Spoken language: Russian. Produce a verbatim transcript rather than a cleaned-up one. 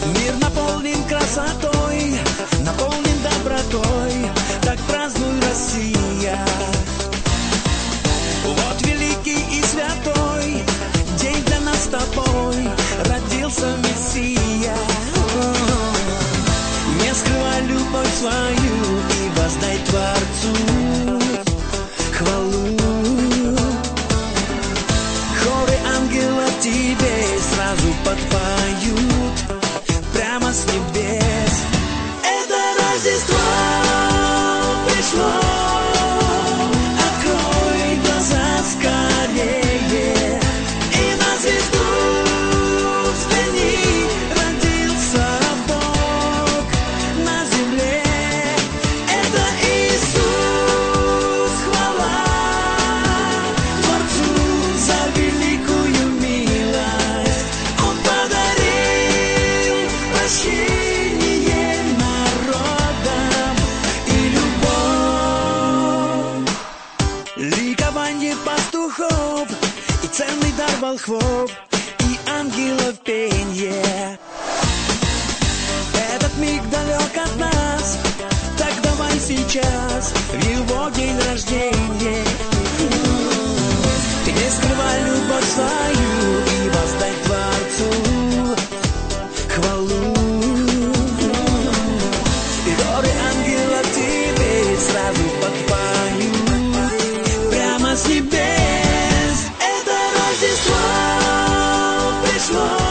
Мир наполнен красотой, наполнен добротой, так празднуй, Россия. Вот великий и святой день для нас с тобой, родился Мессия. Не скрывай любовь свою и воздай Творцу хвалу. Хоры ангелов тебе сразу подпоют прямо с небес. Это Рождество пришло, открой глаза скорее, и на звезду взгляни, родился Бог на земле. Это Иисус, хвала Творцу за великую милость. Он подарил прощение народам и любовь. Ликование пастухов и ценный дар волхвов и ангелов пенье. Этот миг далек от нас, так давай сейчас в его день рождения. Ты не скрывай любовь свою и воздай Творцу хвалу. И хоры ангелов тебе сразу подпоют прямо с небес. Это Рождество пришло.